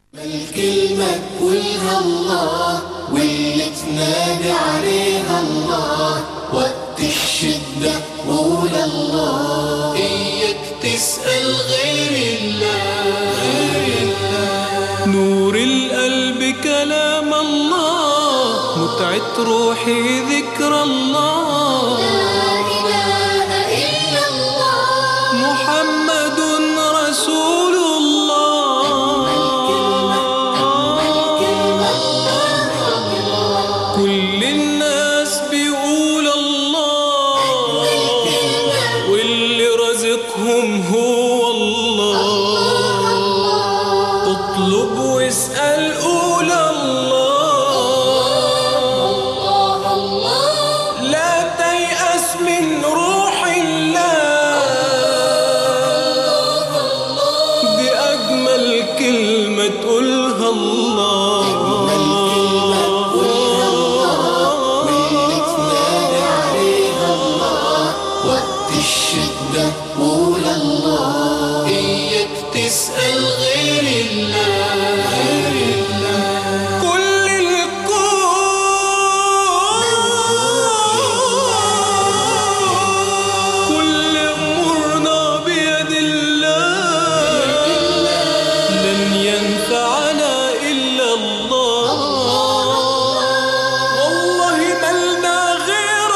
الكلمة تقولها الله واللي تنادي عليها الله، وقت الشدة قول الله، إياك تسأل غير الله. نور القلب كلام الله، متعة روحي ذكر الله، لا إله إلا الله محمد رسول الله. كل الناس بيقول الله، واللي رزقهم هو الله. اطلب واسأل قول الله، لا تيأس من روح الله. دي أجمل كلمة تقولها الله، وقت الشدة قول الله، إياك تسأل غير الله. كل كل أمورنا بيد الله، لن ينفعنا إلا الله. والله ملنا غير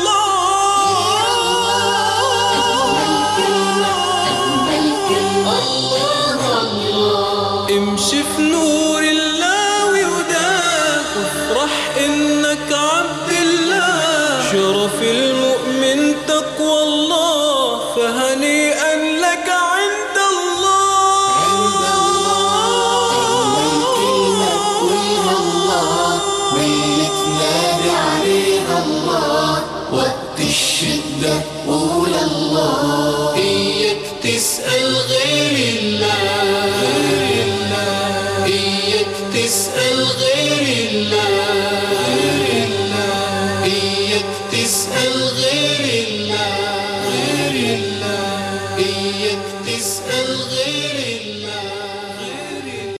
الله. امشي في نور الله وهداه، وافرح إنك عبد الله. شرف المؤمن تقوى الله، فهنيئا لك عند الله. واللي تنادي عليها الله، وقت الشدة